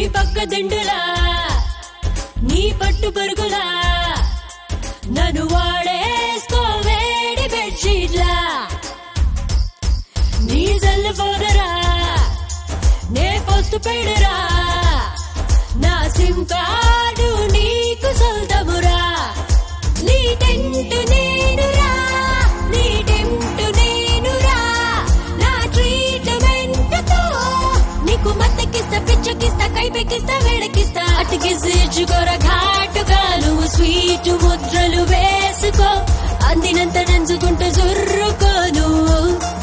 పక్క దిండులా నీ పట్టు పరుగులా నన్ను వాడేసుకో వేడి బెడ్షీట్లా నీ సెల్ ఫోనరా నే పోస్ట్ పెడరా నా సిమ్ కార్డు నీకు సొంతమురా నీ టెంట్ నేనురా నీ టెంట్ నేనురా నా ట్రీట్మెంట్తో నీకు మత్తకిస్తా పిచ్చకిస్తా కైపెక్కిస్తా వేడకిస్తా అటుకేసి ఇచ్చుకోరా ఘాటుగా నువ్వు స్వీట్ ముద్రలు వేసుకో అందినంత నంచుకుంటూ జుర్రుకో నువ్వు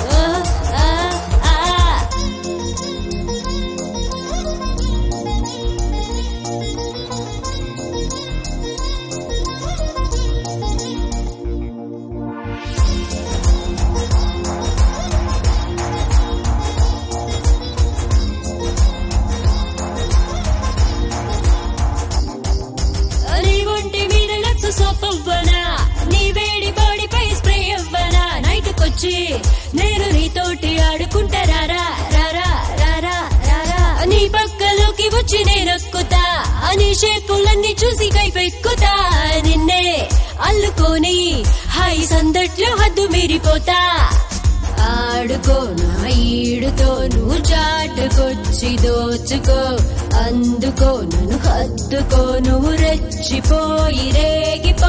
నీ వేడి బాడీపై స్ప్రే అవ్వనా నైట్కొచ్చి నేను నీతోటి ఆడుకుంటారా రారా రారా రారా నీ పక్కలోకి వచ్చి నేనొక్కుతా అని షేపులన్నీ చూసి కైపెక్కుతా నిన్నే అల్లుకొని హై సందట్లో హద్దు మీరిపోతా ఆడుకో నా ఈడుతో నువ్వు చాటుకొచ్చి దోచుకో అందుకో నన్ను హద్దుకో నువ్వు రెచ్చిపోయి రేగిపో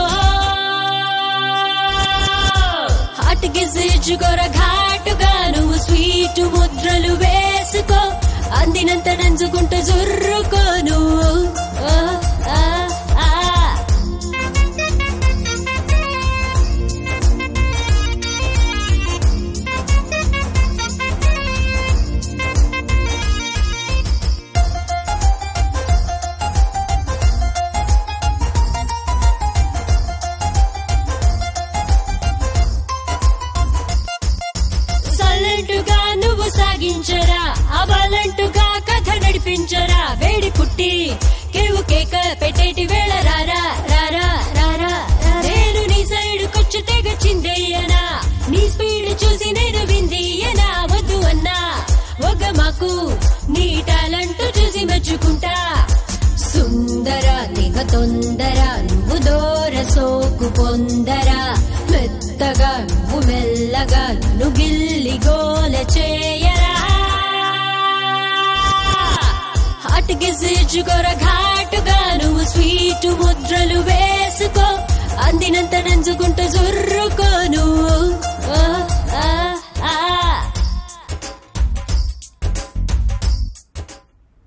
హాటుకేసి ఇచ్చుకోరా ఘాటుగా నువ్వు స్వీట్ ముద్రలు వేసుకో అందినంత నంచుకుంటూ జుర్రుకో నువ్వు సైలెంటుగా నువ్వు సాగించరా అవలంటుగా కథ నడిపించరా వేడి పుట్టి కేవు కేక పెట్టేటి వేళ రారా రారా రారా నేను నీ సైడ్కొచ్చి తెగ చిందయ్యనా నీ స్పీడ్ చూసి నేను విందియనా వద్దు అన్నా ఒక మాకు నీ టాలెంట్ చూసి మెచ్చుకుంటా సుందర నిగ తొందర నువ్వు దూర సోకు పొందరా మెత్తగా నువ్వు మెల్లగా నన్ను గిల్లి గోల చేయరా హాటుకేసి ఇచ్చుకోరా ఘాటుగా నువ్వు స్వీట్ ముద్రలు వేసుకో అందినంత నంచుకుంటూ జుర్రుకో